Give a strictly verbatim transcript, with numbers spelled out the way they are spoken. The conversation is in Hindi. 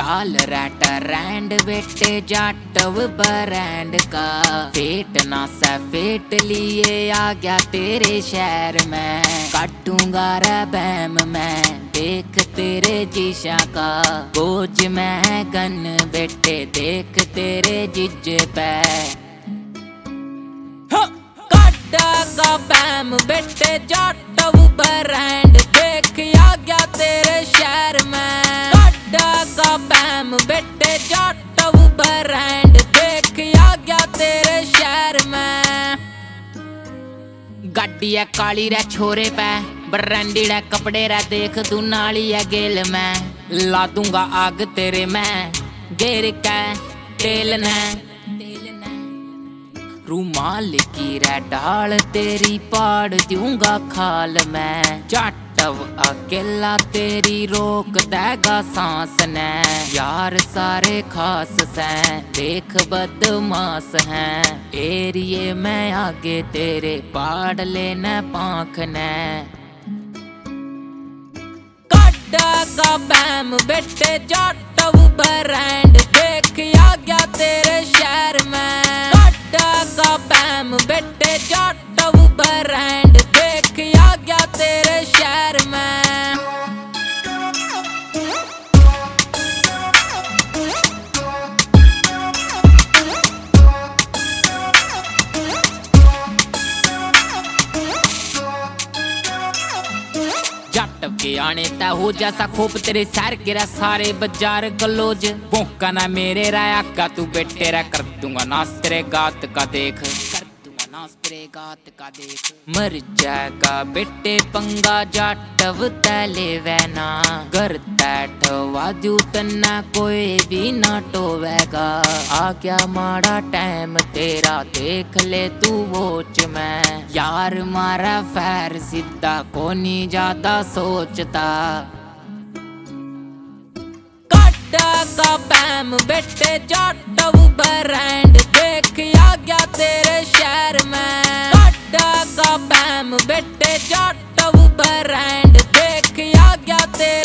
चाल रैट रैंड बेटे जाटव ब्रांड का फेट ना सा फेट लिए आ गया तेरे शहर में। काटूंगा रे बैम मैं देख तेरे जीशा का बोझ मैं गन बेटे देख तेरे जिज्जे पे। का बैम बेटे जाटव ब्रांड देख आ गया तेरे शहर में। का बैम बेटे जाटव ब्रांड देख आ गया तेरे शहर में। गाड़ी है काली रे छोरे पे ब्रांडेड है कपड़े रे देख तू नाली है गेल में। ला दूंगा आग तेरे में गेर के तेल ने। रूमाल की रे डाल तेरी पाड़ दूंगा खाल में। जाटव अकेला तेरी रोक देगा सांस ने। यार सारे खास से देख बदमाश हैं एरिए में आगे तेरे पाड़ लेना पांख ने। का बैम बेटे जाटव ब्रांड देख आ गया तेरे शहर में। का बैम बेटे जाटव ब्रांड देख आ गया तेरे शहर में। जाटव के आने ता हो जैसा खोप तेरे सर गिरा सारे बाजार कलोज। भोंका ना मेरे राया का तू बेटे रा कर दूंगा नास तेरे गात का देख कर दूंगा नास तेरे गात का देख। मर जाएगा बेटे पंगा जाटव तले वैना कर बैठवा दू तना कोई भी ना टोवेगा। आ क्या माड़ा टाइम तेरा देख ले तू वोच में। यार मारा फैर सीधा कोनी ज्यादा सोचता। का बैम बेटे जाटव ब्रांड देख आ गया तेरे शहर में। का बैम बेटे जाटव ब्रांड देख आ गया तेरे